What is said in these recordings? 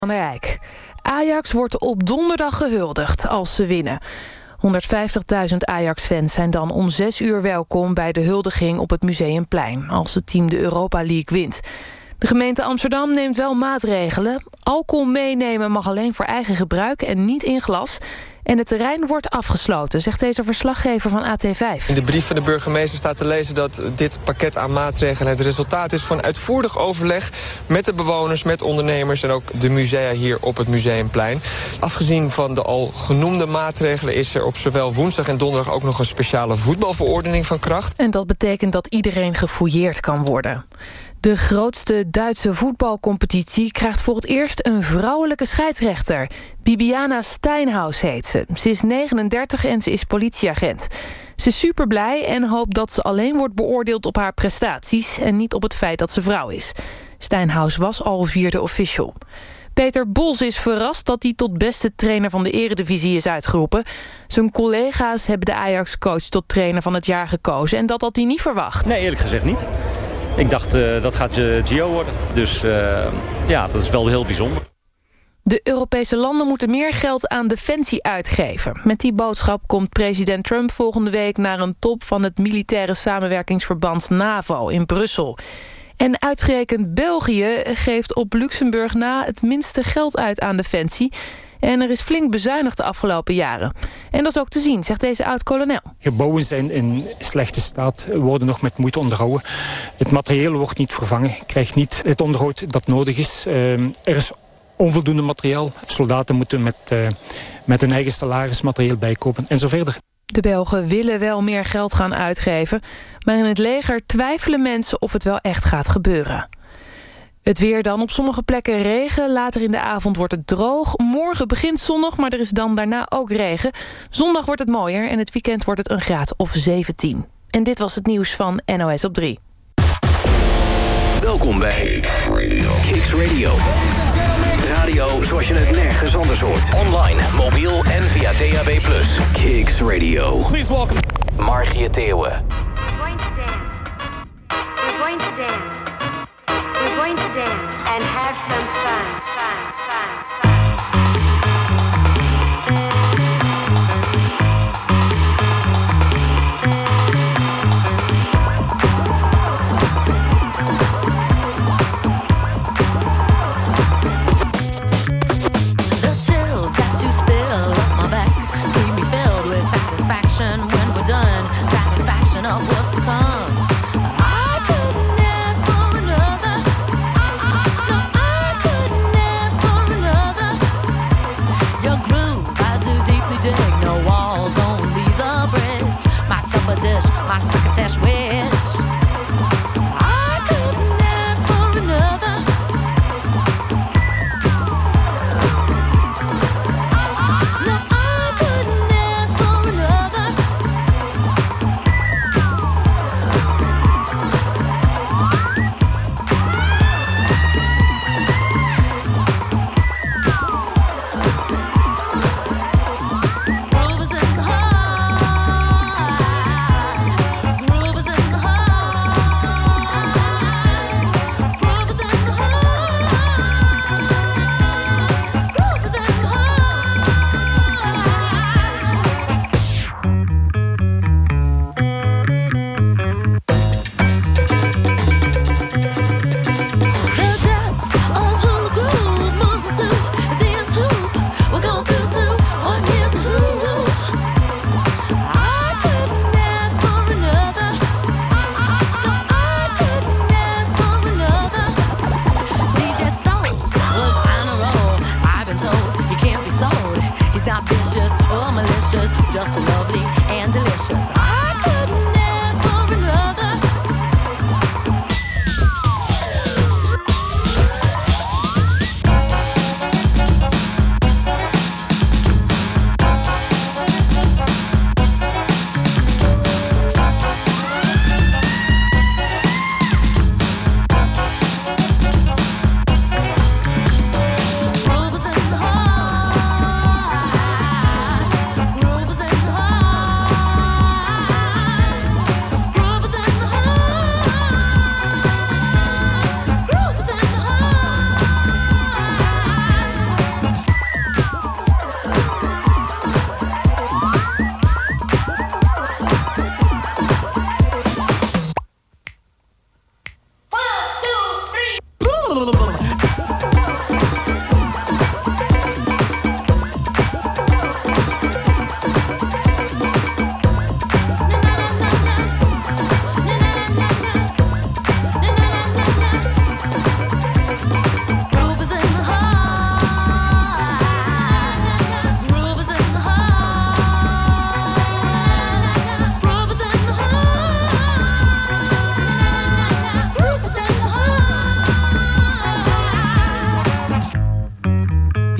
Van der Eyck. Ajax wordt op donderdag gehuldigd als ze winnen. 150.000 Ajax-fans zijn dan om 6 uur welkom bij de huldiging op het Museumplein, als het team de Europa League wint. De gemeente Amsterdam neemt wel maatregelen. Alcohol meenemen mag alleen voor eigen gebruik en niet in glas. En het terrein wordt afgesloten, zegt deze verslaggever van AT5. In de brief van de burgemeester staat te lezen dat dit pakket aan maatregelen het resultaat is van uitvoerig overleg met de bewoners, met ondernemers en ook de musea hier op het Museumplein. Afgezien van de al genoemde maatregelen is er op zowel woensdag en donderdag ook nog een speciale voetbalverordening van kracht. En dat betekent dat iedereen gefouilleerd kan worden. De grootste Duitse voetbalcompetitie krijgt voor het eerst een vrouwelijke scheidsrechter. Bibiana Steinhaus heet ze. Ze is 39 en ze is politieagent. Ze is super blij en hoopt dat ze alleen wordt beoordeeld op haar prestaties en niet op het feit dat ze vrouw is. Steinhaus was al 4e official. Peter Bos is verrast dat hij tot beste trainer van de Eredivisie is uitgeroepen. Zijn collega's hebben de Ajax-coach tot trainer van het jaar gekozen en dat had hij niet verwacht. Nee, eerlijk gezegd niet. Ik dacht, dat gaat Gio worden. Dus ja, dat is wel heel bijzonder. De Europese landen moeten meer geld aan defensie uitgeven. Met die boodschap komt president Trump volgende week naar een top van het militaire samenwerkingsverband NAVO in Brussel. En uitgerekend België geeft op Luxemburg na het minste geld uit aan defensie. En er is flink bezuinigd de afgelopen jaren. En dat is ook te zien, zegt deze oud-kolonel. Gebouwen zijn in slechte staat, worden nog met moeite onderhouden. Het materieel wordt niet vervangen, krijgt niet het onderhoud dat nodig is. Er is onvoldoende materiaal. Soldaten moeten met hun eigen salaris materieel bijkopen en zo verder. De Belgen willen wel meer geld gaan uitgeven, maar in het leger twijfelen mensen of het wel echt gaat gebeuren. Het weer dan, op sommige plekken regen. Later in de avond wordt het droog. Morgen begint zonnig, maar er is dan daarna ook regen. Zondag wordt het mooier en het weekend wordt het een graad of 17. En dit was het nieuws van NOS op 3. Welkom bij Kicks Radio. Radio zoals je het nergens anders hoort. Online, mobiel en via DAB+. Kicks Radio. Please welcome Margie Theeuwen. We're going to dance. We're going to dance. We're going to dance and have some fun. The chills that you spill up my back leave me filled with satisfaction when we're done. Satisfaction of what's to come. I couldn't ask for another. No, I couldn't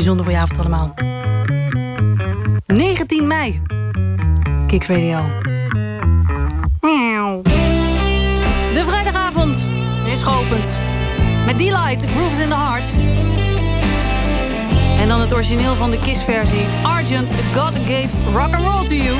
Bijzonder goeie avond allemaal. 19 mei. Kicks Radio. De vrijdagavond is geopend. Met Delight, Grooves in the Heart. En dan het origineel van de Kiss-versie. Argent, God Gave Rock and Roll to You.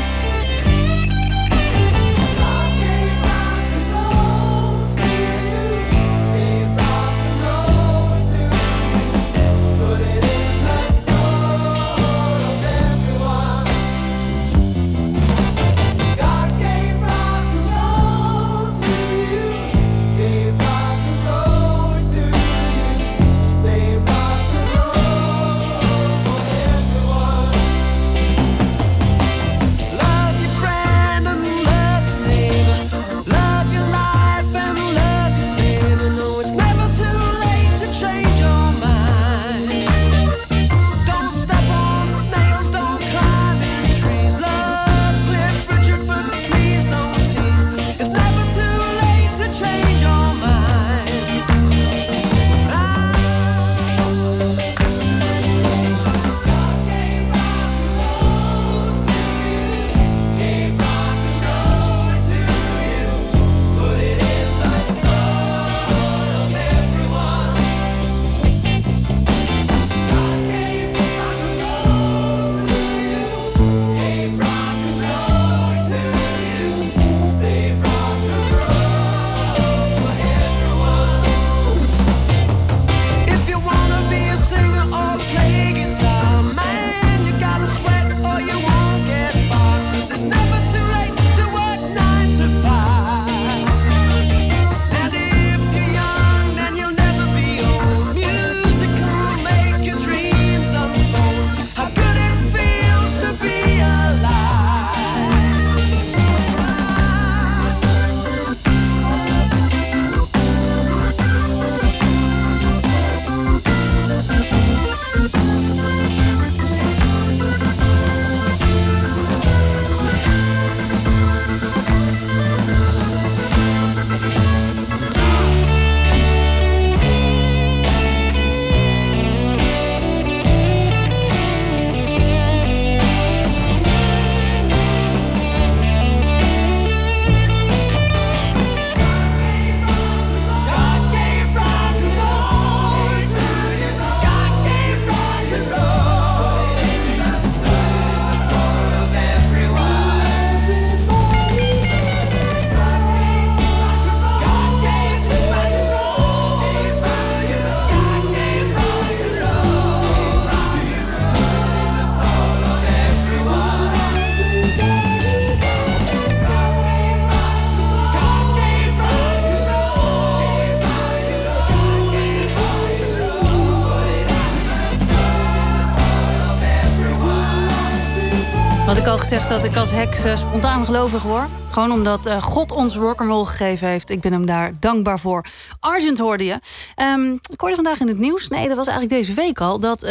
Had ik al gezegd dat ik als heks spontaan gelovig word. Gewoon omdat God ons rock'n'roll gegeven heeft. Ik ben hem daar dankbaar voor. Argent hoorde je. Ik hoorde vandaag in het nieuws, nee, dat was eigenlijk deze week al, dat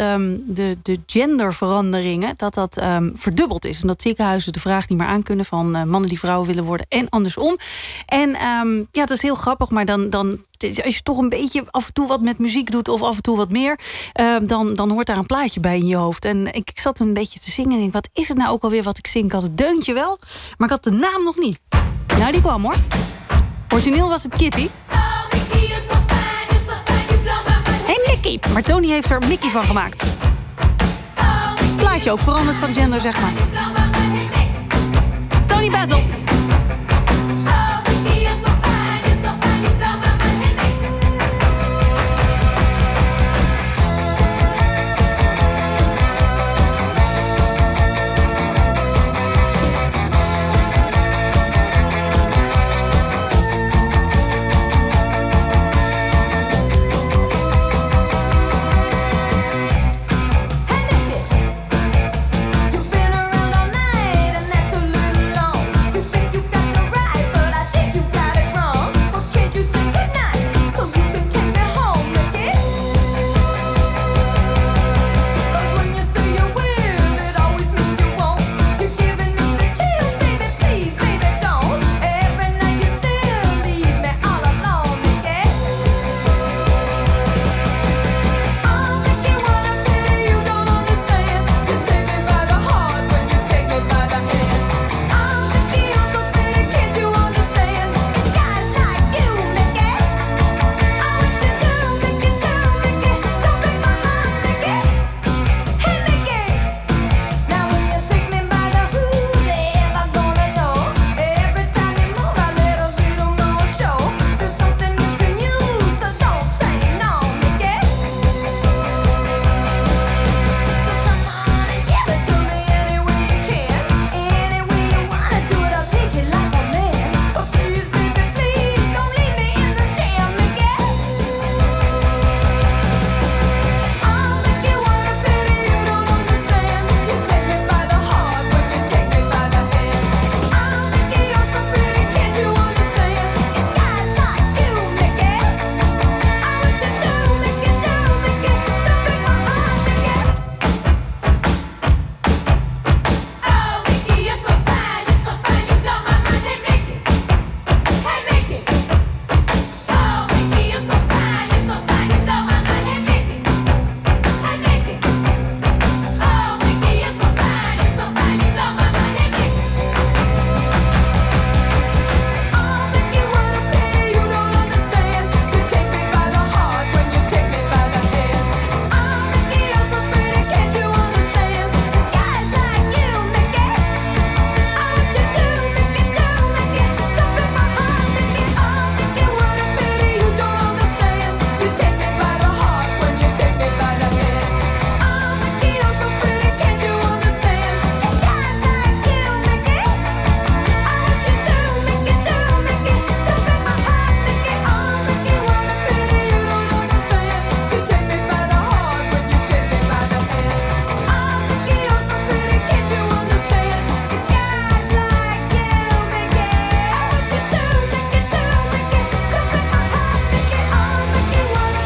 de genderveranderingen, dat verdubbeld is. En dat ziekenhuizen de vraag niet meer aankunnen van mannen die vrouwen willen worden en andersom. En ja, dat is heel grappig, maar dan als je toch een beetje af en toe wat met muziek doet of af en toe wat meer, dan hoort daar een plaatje bij in je hoofd. En ik zat een beetje te zingen en denk, wat is het nou ook alweer wat ik zing? Ik had het deuntje wel, maar ik had de naam nog niet. Nou, die kwam hoor. Origineel was het Kitty. Hey Mickey. Maar Tony heeft er Mickey van gemaakt. Plaatje ook veranderd van gender, zeg maar. Tony Basil. You've been around all night and that's a little long. You think you got the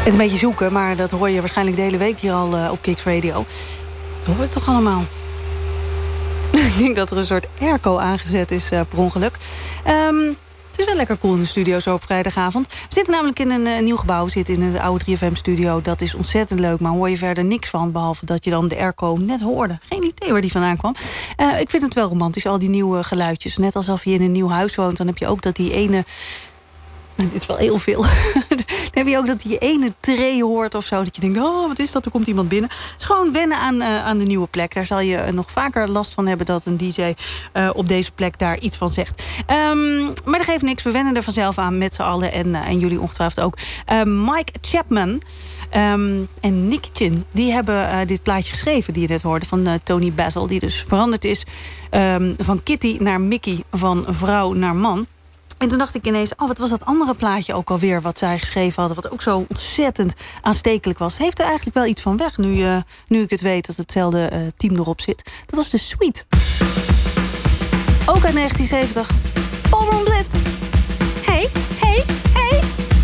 Het is een beetje zoeken, maar dat hoor je waarschijnlijk de hele week hier al op Kicks Radio. Dat hoor ik toch allemaal. Ik denk dat er een soort airco aangezet is per ongeluk. Het is wel lekker cool in de studio zo op vrijdagavond. We zitten namelijk in een nieuw gebouw. We zitten in het oude 3FM-studio. Dat is ontzettend leuk, maar hoor je verder niks van. Behalve dat je dan de airco net hoorde. Geen idee waar die vandaan kwam. Ik vind het wel romantisch, al die nieuwe geluidjes. Net alsof je in een nieuw huis woont, dan heb je ook dat die ene... Dit is wel heel veel. Dan heb je ook dat je ene tree hoort of zo. Dat je denkt, oh, wat is dat? Er komt iemand binnen. Het is gewoon wennen aan de nieuwe plek. Daar zal je nog vaker last van hebben dat een DJ op deze plek daar iets van zegt. Maar dat geeft niks. We wennen er vanzelf aan met z'n allen. En jullie ongetwijfeld ook. Mike Chapman en Nick Chin, die hebben dit plaatje geschreven die je net hoorde van Tony Basil. Die dus veranderd is van Kitty naar Mickey, van vrouw naar man. En toen dacht ik ineens, wat was dat andere plaatje ook alweer wat zij geschreven hadden, wat ook zo ontzettend aanstekelijk was. Heeft er eigenlijk wel iets van weg, nu ik het weet dat hetzelfde team erop zit. Dat was de Sweet. Ook uit 1970. Ballroom Blitz. Hey, hey, hey.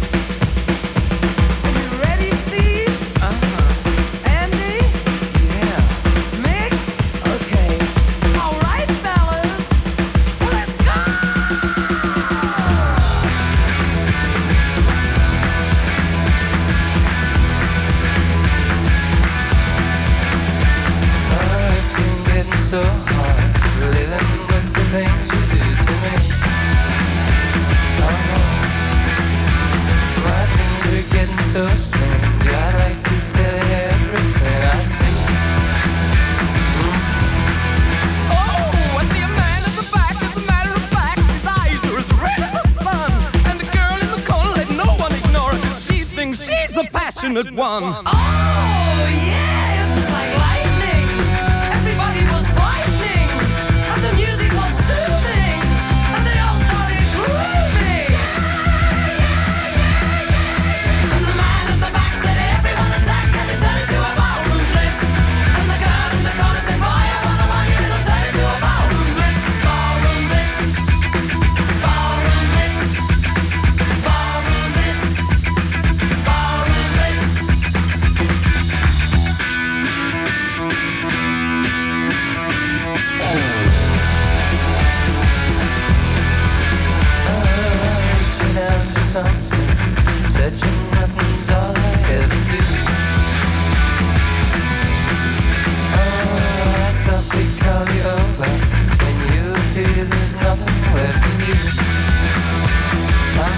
Ready, Steve? Andy? Yeah. Mick? Okay. All right, fellas. Let's go! It's been getting so hard living with the things you do to me. My things are getting so strange. I'd like to tell you everything I see. Oh, I see a man at the back. As a matter of fact, his eyes are as red as the sun. And the girl in the corner, let no one ignore her, 'cause she thinks she's the passionate one. Oh, yeah, it was like lightning. Everybody was frightening. And the music was soothing. And they all started grooving. And the man at the back said, everyone attack, and they turned into a ballroom blitz. And the girl in the corner said, boy, I wanna want you, it'll turn into a ballroom blitz. Ballroom blitz. Ballroom blitz. Ballroom blitz. Ballroom blitz. Reaching out for something, touching nothing's all I ever do. I softly call you over. When you appear, there's nothing left for you. Now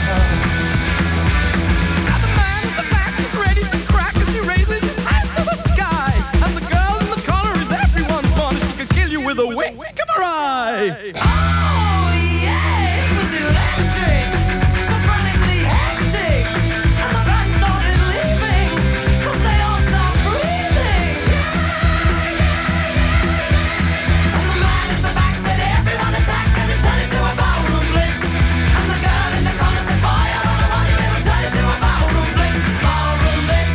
the man at the back is ready to crack as he raises his hands to the sky. And the girl in the corner is everyone's one. She could kill you with a wink of her eye. Oh yeah, it was electric, so frantically hectic. And the band started leaving, 'cause they all stopped breathing. And the man at the back said, everyone attack, and it turned into a ballroom blitz. And the girl in the corner said, boy, I wanna want you, it'll turn into a ballroom blitz. Ballroom blitz.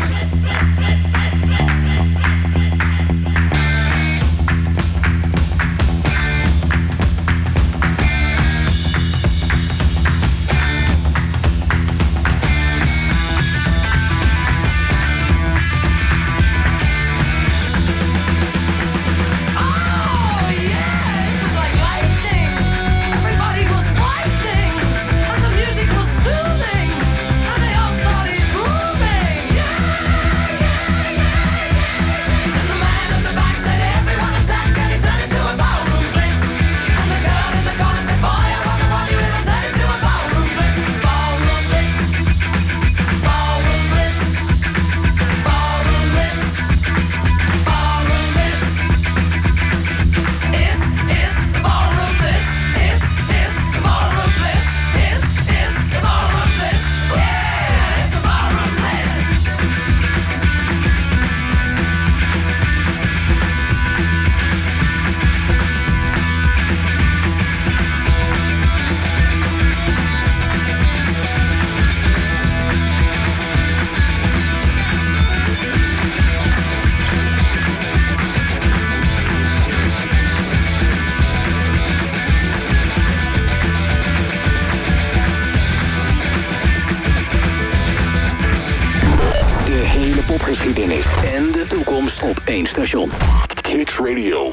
Kicks Radio.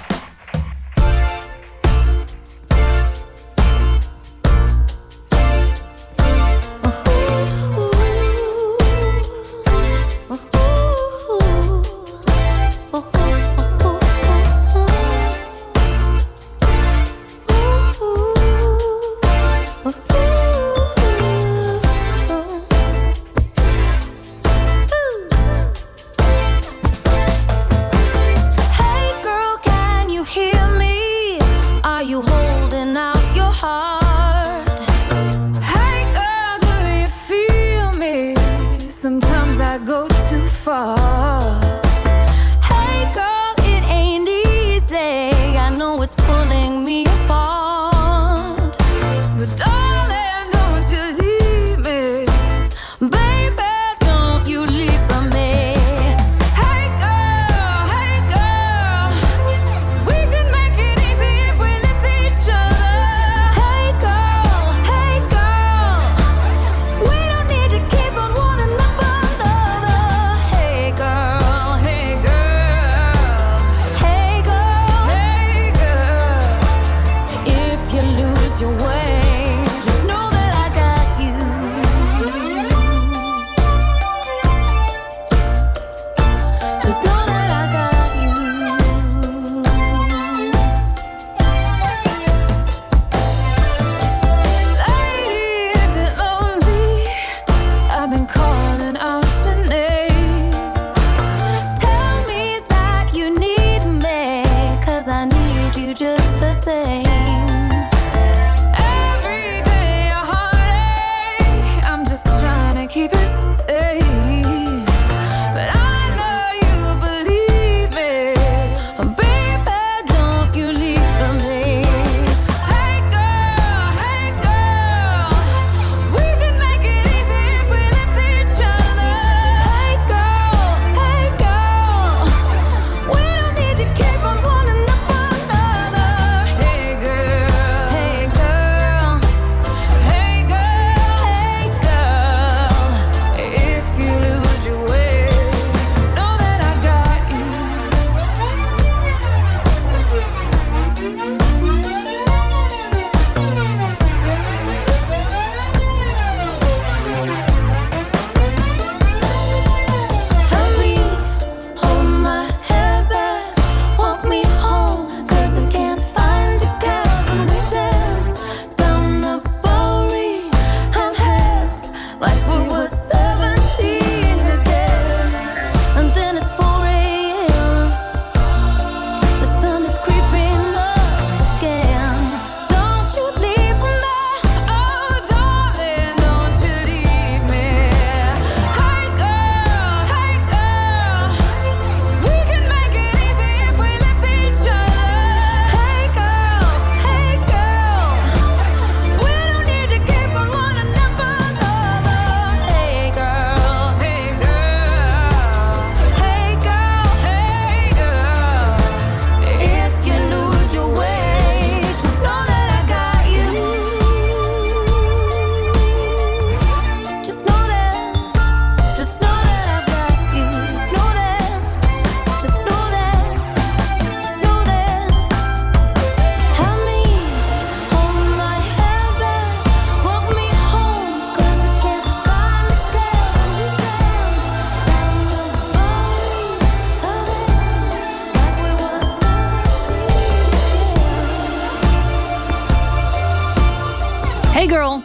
Hey Girl.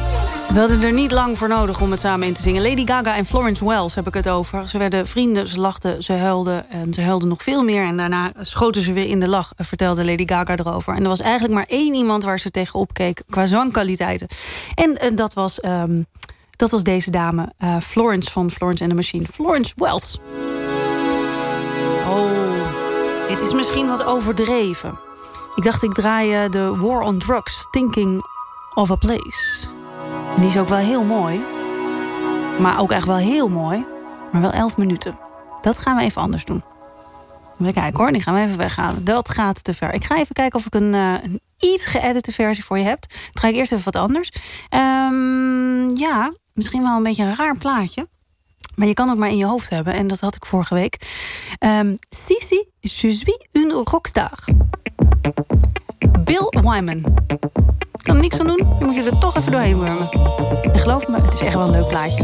Ze hadden er niet lang voor nodig om het samen in te zingen. Lady Gaga en Florence Wells heb ik het over. Ze werden vrienden, ze lachten, ze huilden. En ze huilden nog veel meer. En daarna schoten ze weer in de lach, vertelde Lady Gaga erover. En er was eigenlijk maar één iemand waar ze tegen opkeek qua zangkwaliteiten. En dat was deze dame, Florence van Florence and the Machine. Florence Wells. Oh, dit is misschien wat overdreven. Ik dacht, ik draai de War on Drugs, Thinking of a Place. En die is ook wel heel mooi. Maar ook echt wel heel mooi. Maar wel 11 minuten. Dat gaan we even anders doen. Even kijken hoor, die gaan we even weghalen. Dat gaat te ver. Ik ga even kijken of ik een iets geëdite versie voor je heb. Dan ga ik eerst even wat anders. Ja, misschien wel een beetje een raar plaatje. Maar je kan het maar in je hoofd hebben. En dat had ik vorige week. Sisi, je suis une rockstar. Bill Wyman. Ik kan er niks aan doen. Je moet je er toch even doorheen wurmen. En geloof me, het is echt wel een leuk plaatje.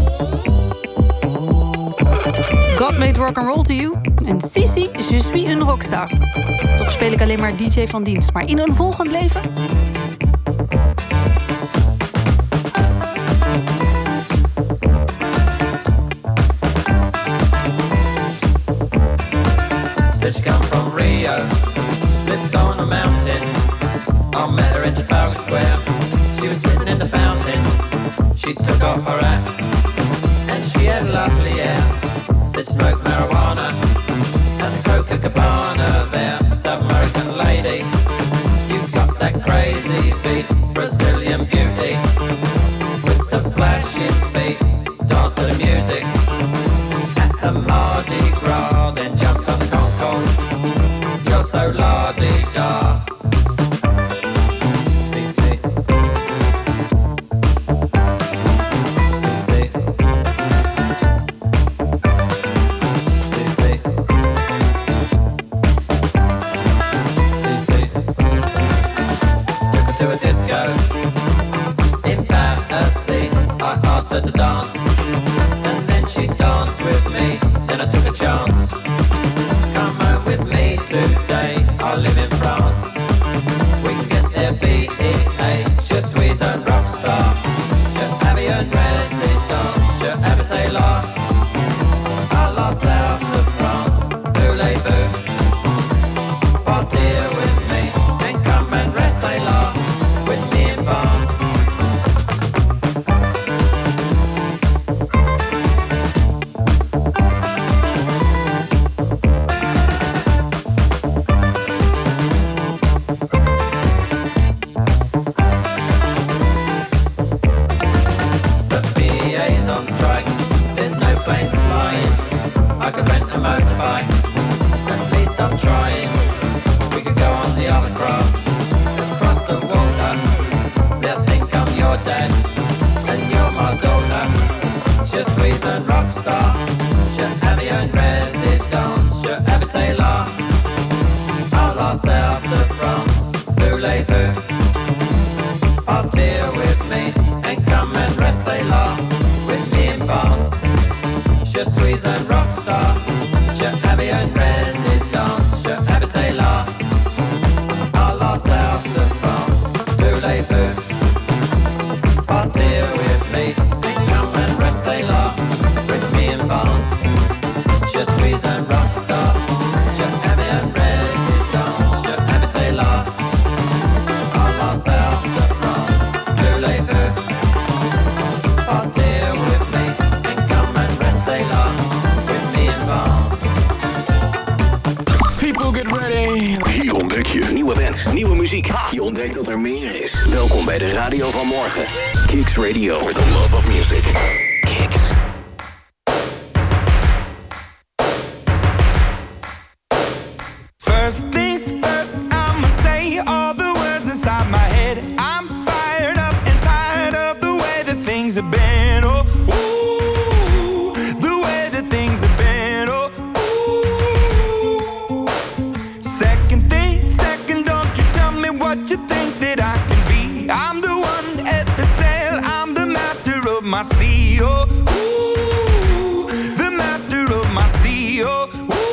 God made rock and roll to you. En Sisi, je suis une rockstar. Toch speel ik alleen maar DJ van dienst. Maar in een volgend leven... Said she come from Rio, lived on a mountain. I met her in Trafalgar Square. She was sitting in the fountain. She took off her hat and she had lovely hair. Said smoke marijuana and Copacabana there. South American lady, you got that crazy beat, Brazilian beauty with the flashing feet. Dance to the music at the Mardi Gras, then jumped on the Concorde. You're so la-di-da. To dance, and then she danced with me. Then I took a chance. Come home with me today. I live in France. We can get there, BEA. Je suis un rockstar. Je avais une résidence. Je habitais là. À la south de France. Voulez-vous partir with me and come and rester là with me in France? Radio van morgen. Kicks Radio for the love of music. Kicks. First things first, I'ma say all the words inside my head. I'm fired up and tired of the way that things have been. Oh, ooh, the way that things have been. Oh, ooh. Second thing, second, don't you tell me what you think that I can be. I'm the one at the sail, I'm the master of my sea. Oh, ooh, the master of my sea. Oh,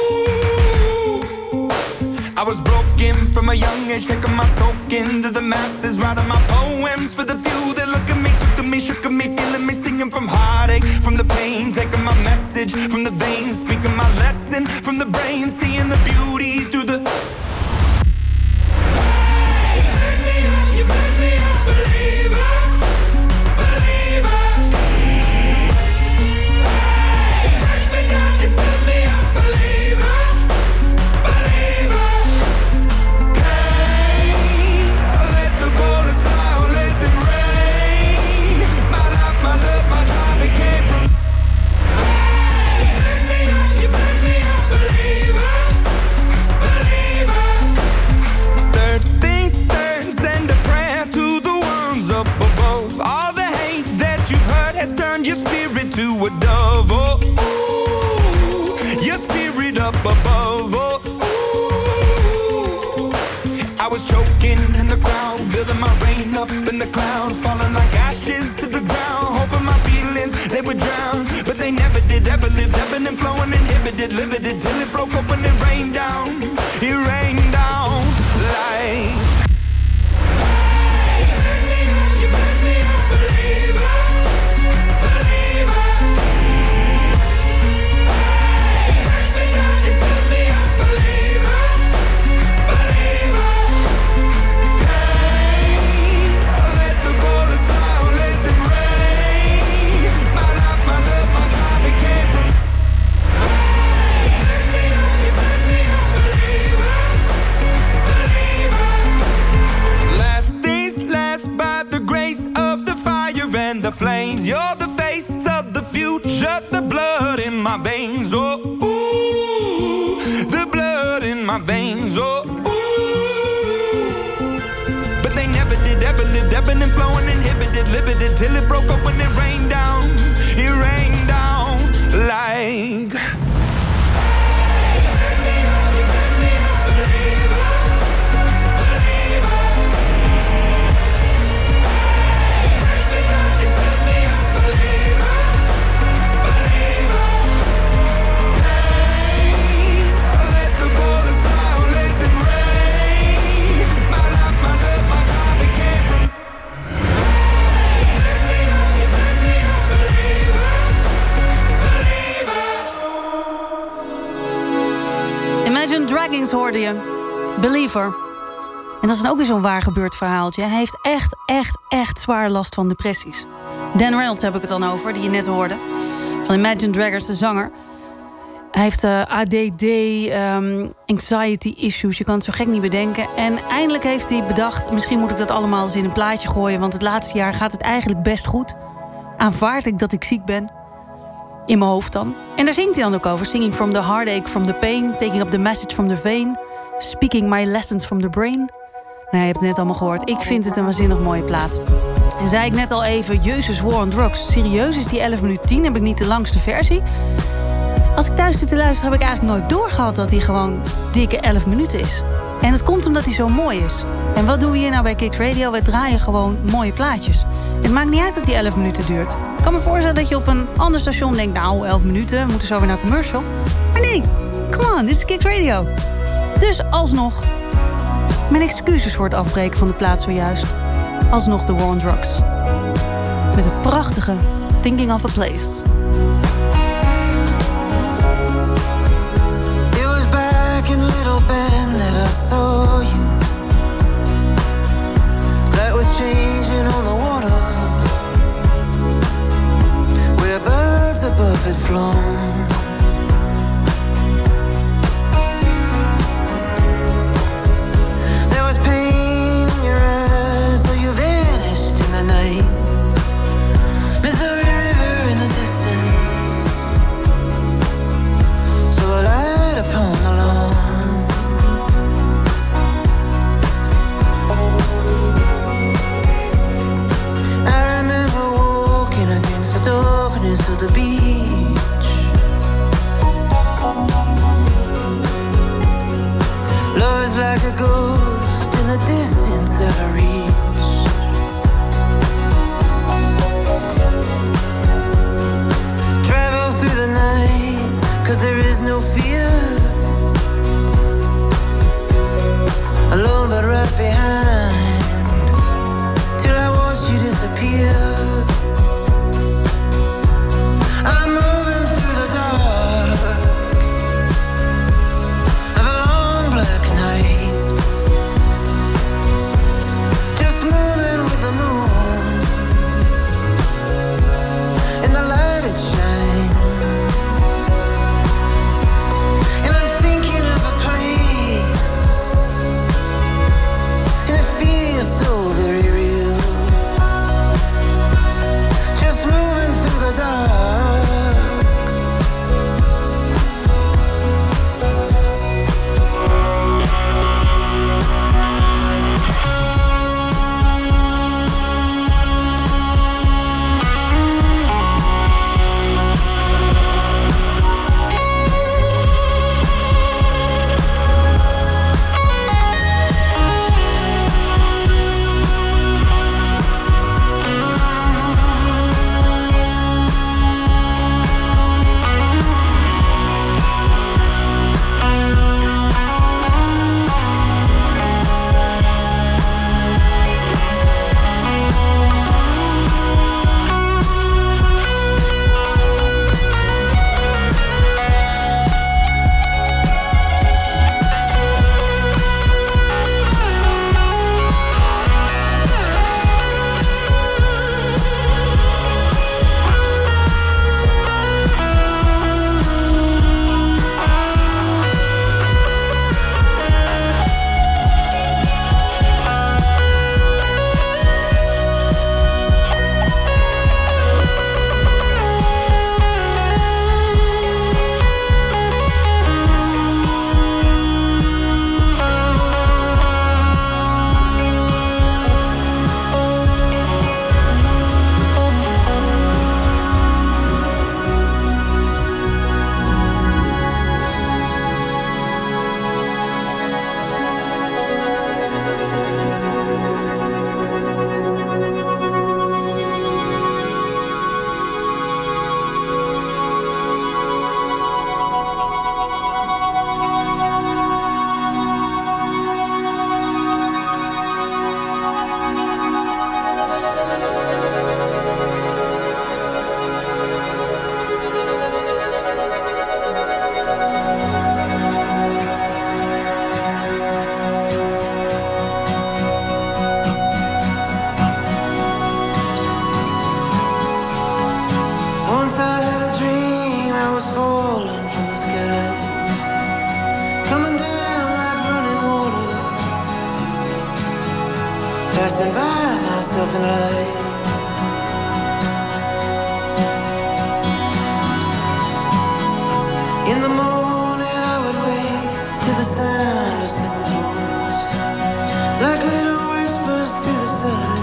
ooh. I was broken from a young age, taking my soak into the masses, writing my poems for the few that look at me, took to me, shook at me, feeling me, singing from heartache, from the pain, taking my message from the veins, speaking my lesson from the brain, seeing the beauty through the... You made me a believer, believer. You break me down, you build me up, believer, believer. Pain, I let the bullets fly, I let them rain. My life, my love, my drive, it came from. You made me a believer, believer. Third things turns and a prayer to the ones was choking in the crowd, building my rain up in the cloud, falling like ashes to the ground, hoping my feelings, they would drown, but they never did, ever lived, ebbing and flowing, inhibited, limited, till it broke open and rained down. It rained down like... The flames, you're the face of the future, the blood in my veins, oh, ooh, the blood in my veins, oh, ooh. But they never did, ever lived, ebbing and flowing, inhibited, limited, till it broke up when it rained down like... Dragons hoorde je. Believer. En dat is dan ook weer zo'n waar gebeurd verhaaltje. Hij heeft echt zwaar last van depressies. Dan Reynolds heb ik het dan over, die je net hoorde. Van Imagine Dragons, de zanger. Hij heeft ADD, anxiety issues. Je kan het zo gek niet bedenken. En eindelijk heeft hij bedacht... misschien moet ik dat allemaal eens in een plaatje gooien... want het laatste jaar gaat het eigenlijk best goed. Aanvaard ik dat ik ziek ben... in mijn hoofd dan. En daar zingt hij dan ook over. Singing from the heartache, from the pain. Taking up the message from the vein. Speaking my lessons from the brain. Nou, je hebt het net allemaal gehoord. Ik vind het een waanzinnig mooie plaat. En zei ik net al even, Jezus War on Drugs. Serieus, is die 11 minuten 10? Heb ik niet de langste versie? Als ik thuis zit te luisteren, heb ik eigenlijk nooit doorgehad... dat hij gewoon dikke 11 minuten is. En het komt omdat hij zo mooi is. En wat doen we hier nou bij Kicks Radio? We draaien gewoon mooie plaatjes. Het maakt niet uit dat die 11 minuten duurt. Ik kan me voorstellen dat je op een ander station denkt... nou, 11 minuten, we moeten zo weer naar commercial. Maar nee, come on, dit is Kicks Radio. Dus alsnog, mijn excuses voor het afbreken van de plaat zojuist... alsnog de War on Drugs. Met het prachtige Thinking of a Place. It was back in Little Bend that I saw you. Light was changing on the water. Where birds above had flown. There was pain in your eyes, so you vanished in the night. Missouri River in the distance. passing by myself in light. In the morning I would wake to the sound of someone's voice, like little whispers through the silence.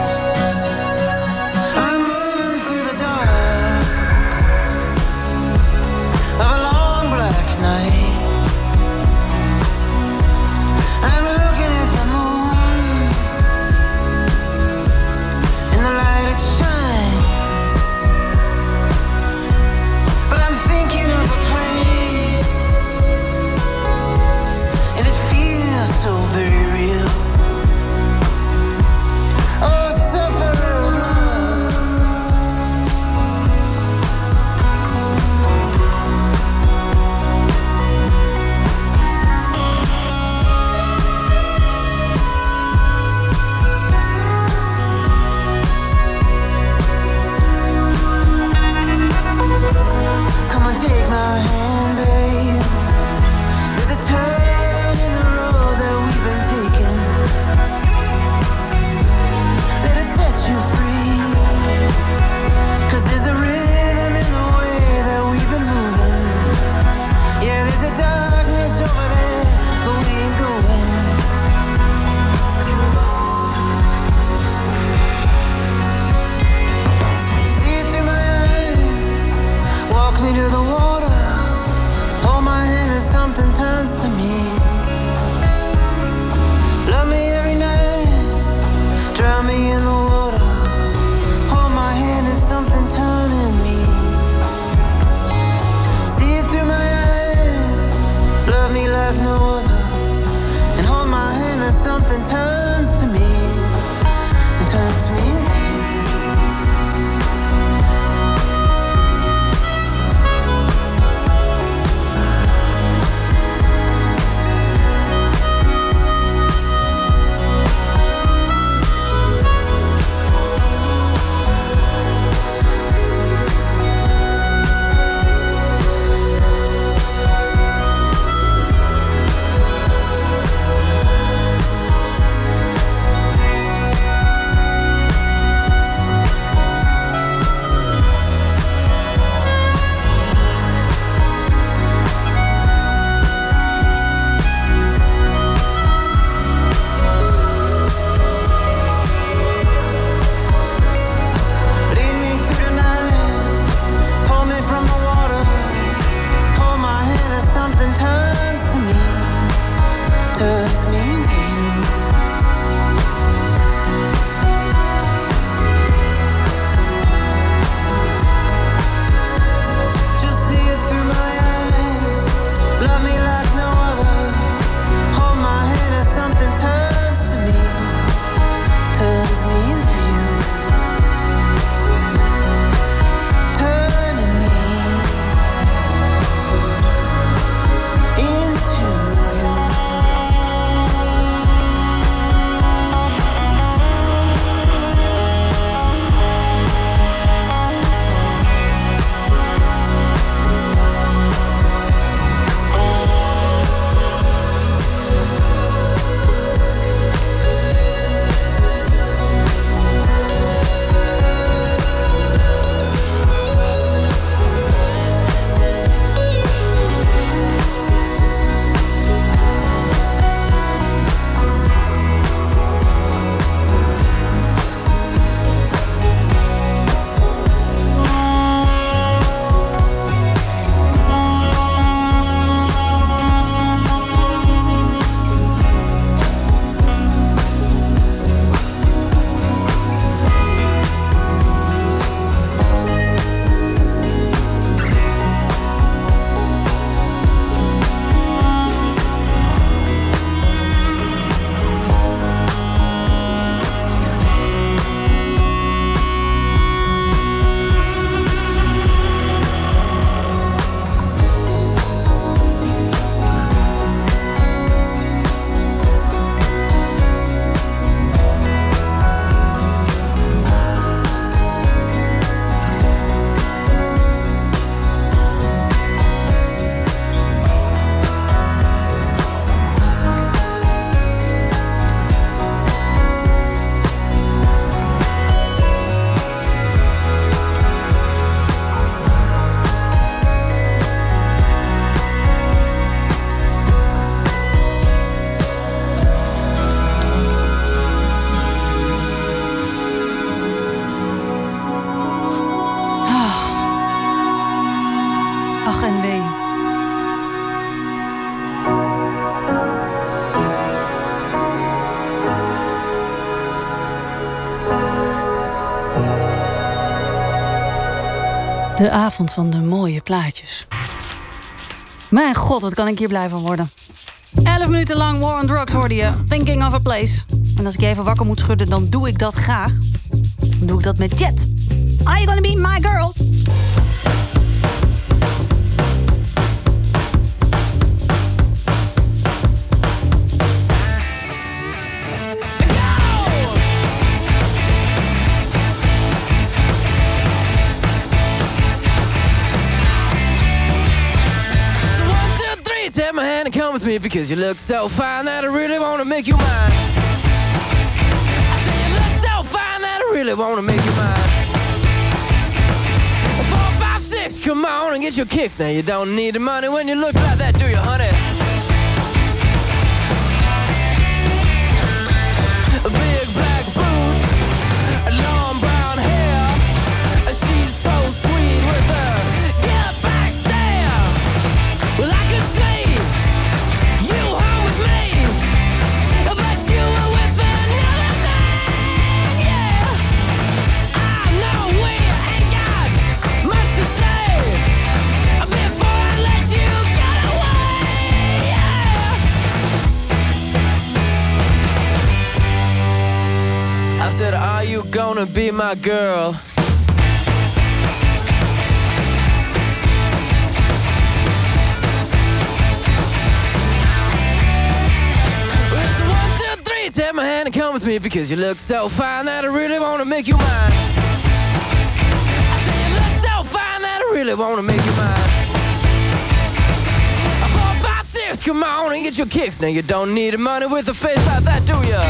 I'm moving through the dark, De avond van de mooie plaatjes. Mijn god, wat kan ik hier blij van worden. 11 minuten lang War on Drugs hoorde je. Thinking of a Place. En als ik je even wakker moet schudden, dan doe ik dat graag. Dan doe ik dat met Jet. Are you gonna be my girl? Take my hand and come with me because you look so fine that I really wanna make you mine. I say you look so fine that I really wanna make you mine. 4, 5, 6, come on and get your kicks. Now you don't need the money when you look like that, do you, honey? Big black boots, long brown hair. She's so sweet with her get back stare. Well, I could say I said, are you gonna be my girl? It's 1, 2, 3, take my hand and come with me because you look so fine that I really wanna make you mine. I said, you look so fine that I really wanna make you mine. 4, 5, 6, come on and get your kicks. Now you don't need the money with a face like that, do ya?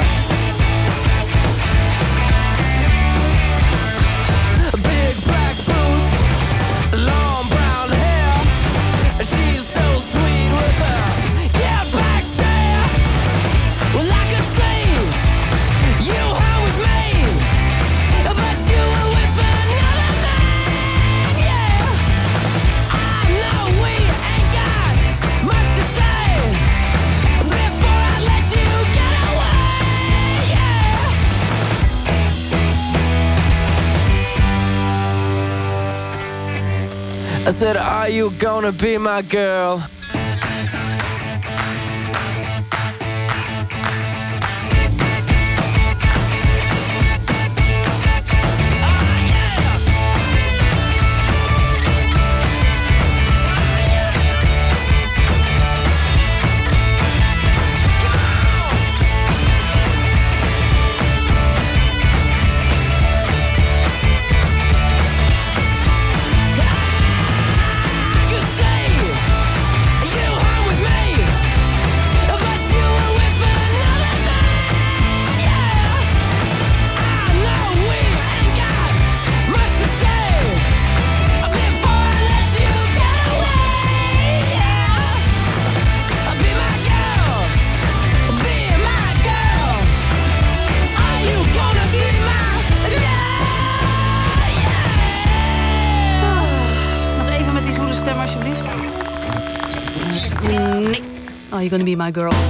Black boots, long brown hair. She's so sweet with her get back stare. Well, I could say you hung with me, but you were with another man. Yeah, I know we ain't got much to say before I let you get away. Yeah. I said, are you gonna be my girl? Are you gonna be my girl?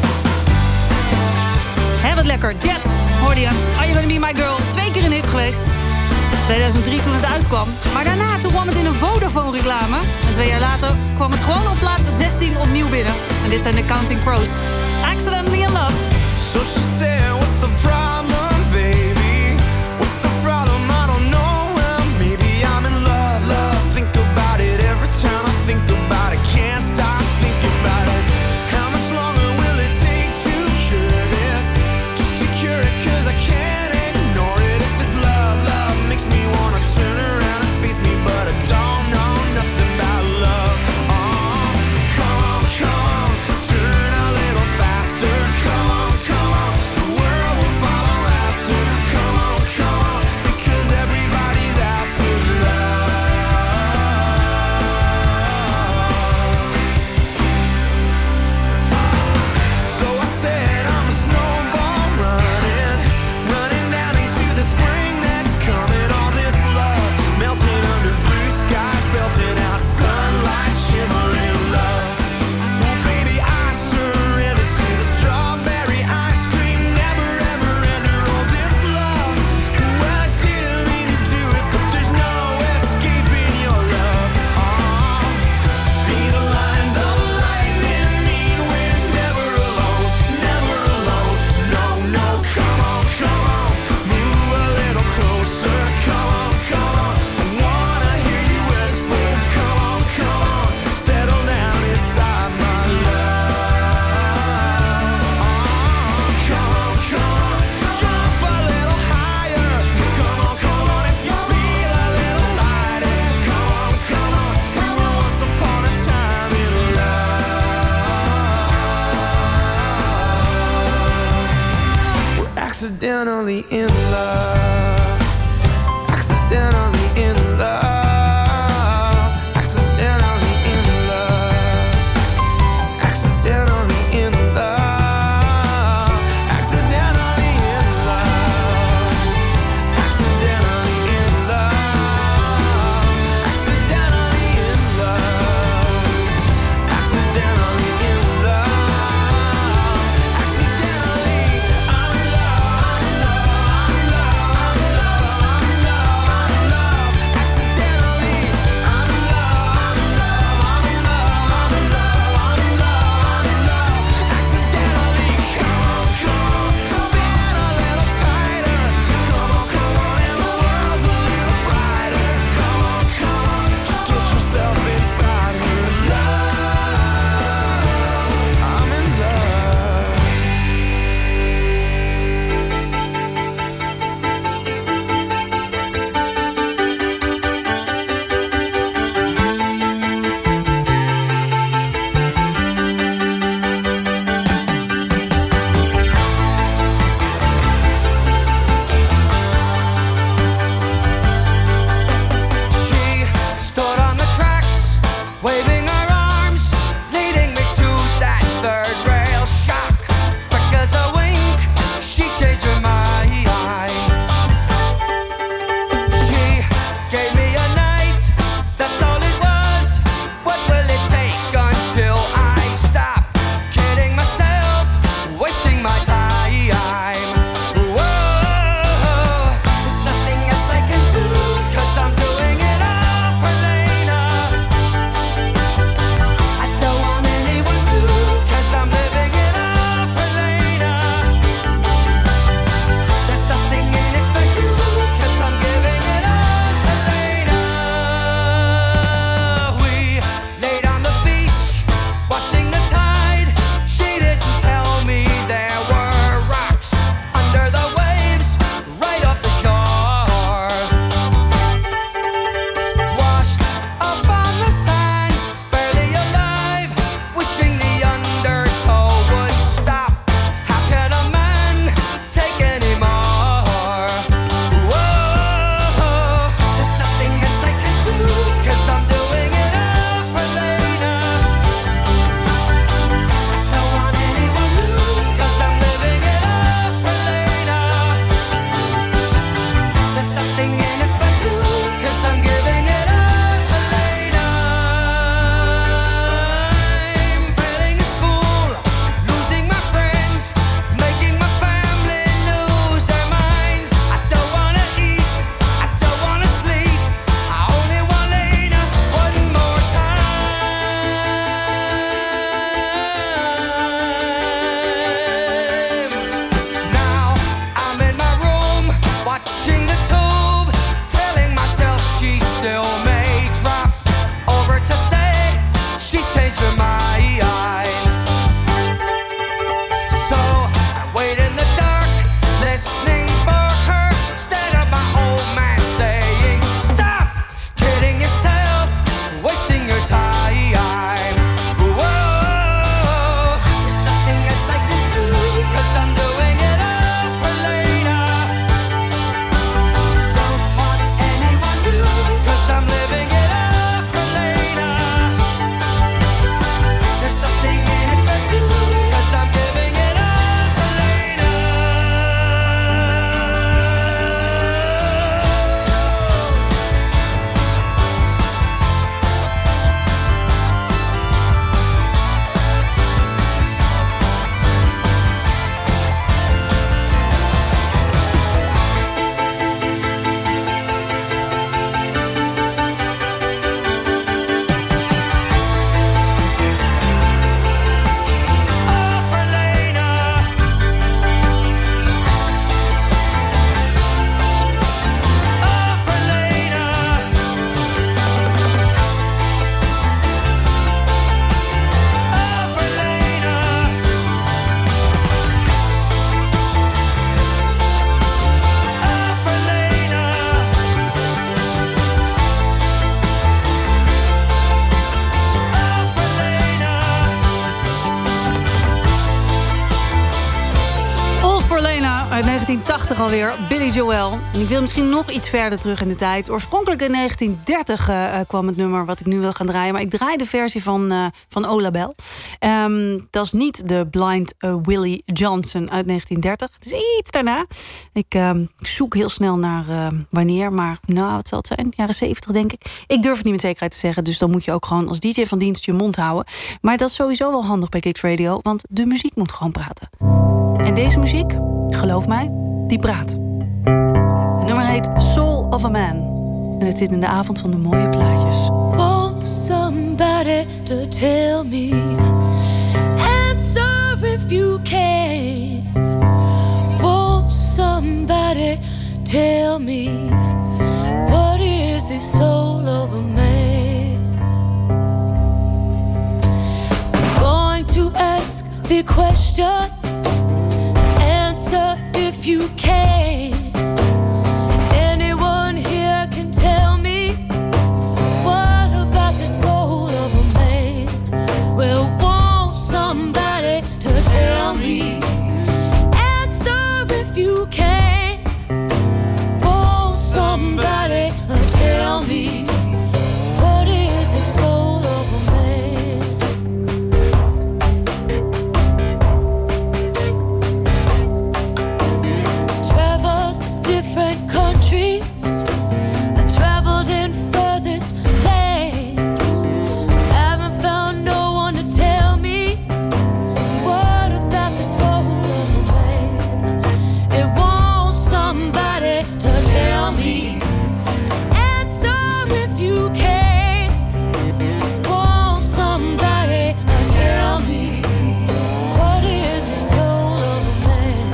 Hè, wat lekker. Jet, hoorde je. Are you gonna be my girl? 2 keer een hit geweest. 2003 toen het uitkwam. Maar daarna toen kwam het in een Vodafone-reclame. En 2 jaar later kwam het gewoon op plaats 16 opnieuw binnen. En dit zijn de Counting Crows. Accidentally in Love. So she said, what's the problem, baby? What's the problem? I don't know. Well, maybe I'm in love, love. Think about it every time I think about it. Can't stop thinking about it. How much longer will it take to cure this? Just to cure it, 'cause I can't ignore it. If it's love, love makes me wanna turn around and face me, but I don't know nothing about love. Oh, come on, come on, turn a little faster. Come on, come on, the world will follow alweer, Billy Joel. En ik wil misschien nog iets verder terug in de tijd. Oorspronkelijk in 1930 kwam het nummer wat ik nu wil gaan draaien. Maar ik draai de versie van Ola Bell. Dat is niet de Blind Willie Johnson uit 1930. Het is iets daarna. Ik zoek heel snel naar wanneer. Maar nou, wat zal het zijn? Jaren 70 denk ik. Ik durf het niet met zekerheid te zeggen. Dus dan moet je ook gewoon als DJ van dienst je mond houden. Maar dat is sowieso wel handig bij Kicks Radio. Want de muziek moet gewoon praten. En deze muziek, geloof mij, die praat. Het nummer heet Soul of a Man. En het zit in de avond van de mooie plaatjes. Want somebody to tell me, answer if you can. Want somebody tell me, what is the soul of a man? I'm going to ask the question, answer if you can. Anyone here can tell me, what about the soul of a man? Well, won't somebody to tell me, answer if you can. Won't somebody tell me, what is the soul of a man? Traveled different countries, I traveled in furthest lands. Haven't found no one to tell me, what about the soul of a man? It won't somebody to tell me, answer if you can. Won't somebody tell me, what is the soul of a man?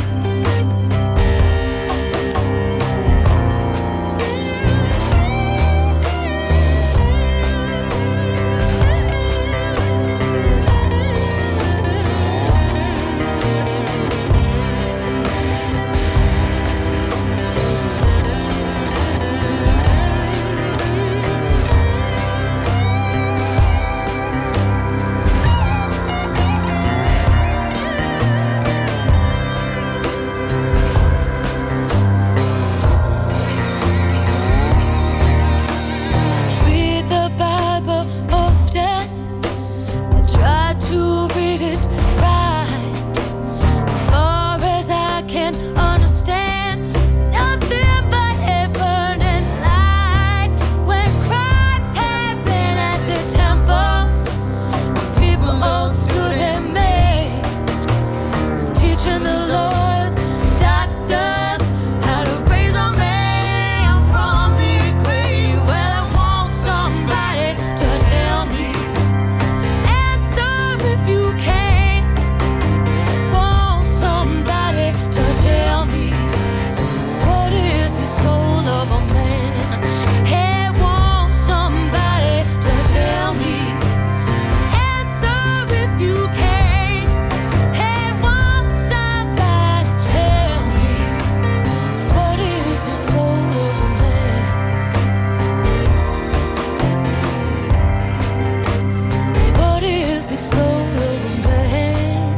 Read the Bible often, I try to read it right, as far as I can understand. Nothing but heaven and light. When Christ had been at the temple, people all stood amazed. Was teaching the lawyers, doctors, how to raise a man from the grave. Well, I want somebody to tell me, answer if you can. Want somebody to tell me, what is the soul of a man? Hey, want somebody to tell me, answer if you can. Hey, want somebody to tell me, what is the soul of a man? What is the soul of a man?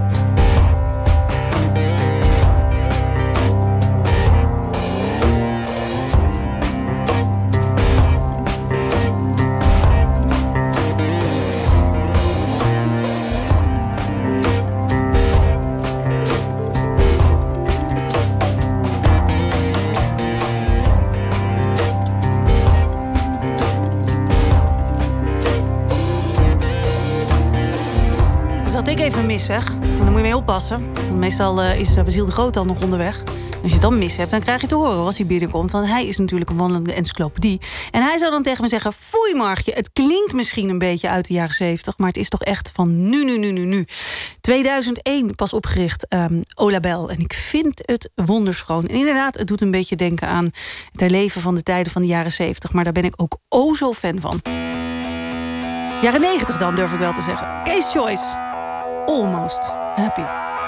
Dus dat ik even mis zeg, en dan moet je mee oppassen. Want meestal is Basil de Groot dan nog onderweg. Als je het dan mis hebt, dan krijg je te horen als hij binnenkomt. Want hij is natuurlijk een wandelende encyclopedie. En hij zou dan tegen me zeggen, foei Margje, het klinkt misschien een beetje uit de jaren 70... maar het is toch echt van nu. 2001 pas opgericht, Ola Bell. En ik vind het wonderschoon. En inderdaad, het doet een beetje denken aan het herleven van de tijden van de jaren 70. Maar daar ben ik ook zo fan van. Jaren 90 dan, durf ik wel te zeggen. Case Choice. Almost Happy.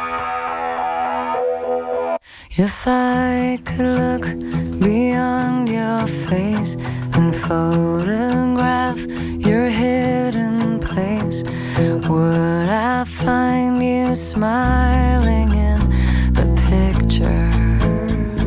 If I could look beyond your face and photograph your hidden place, would I find you smiling in the picture?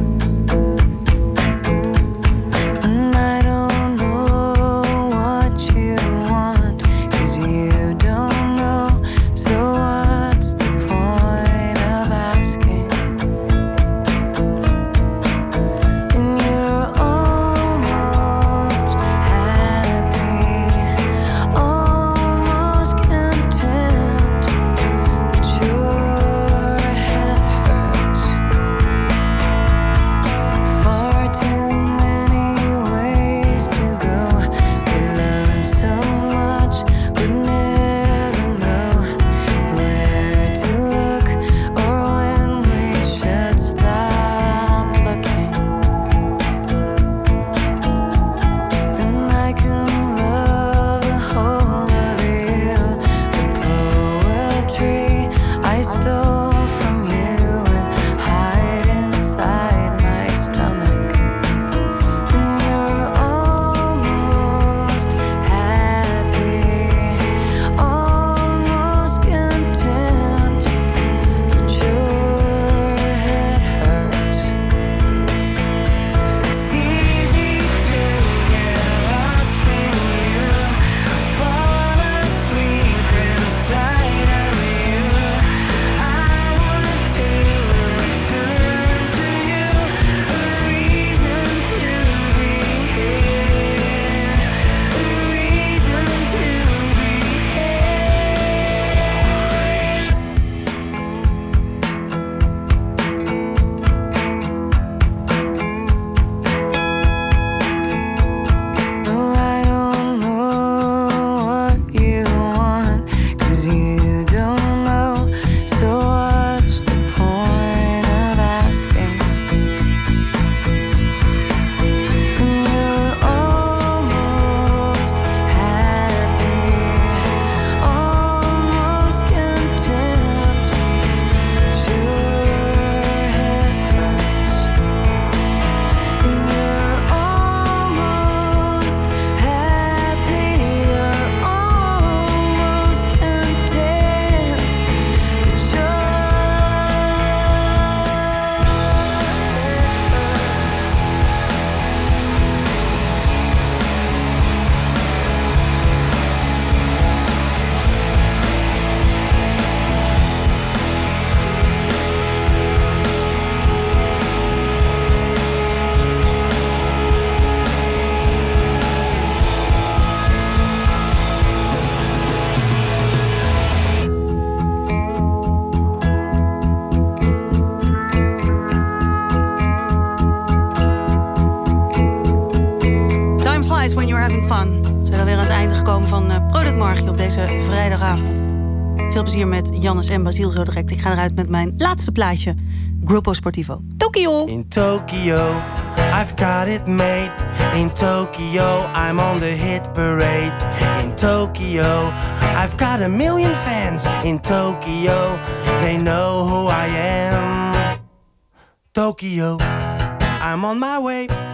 Nice When You're Having Fun. We zijn alweer aan het einde gekomen van Productmargie op deze vrijdagavond. Veel plezier met Jannes en Basiel zo direct. Ik ga eruit met mijn laatste plaatje. Gruppo Sportivo. Tokyo! In Tokyo, I've got it made. In Tokyo, I'm on the hit parade. In Tokyo, I've got a million fans. In Tokyo, they know who I am. Tokyo, I'm on my way.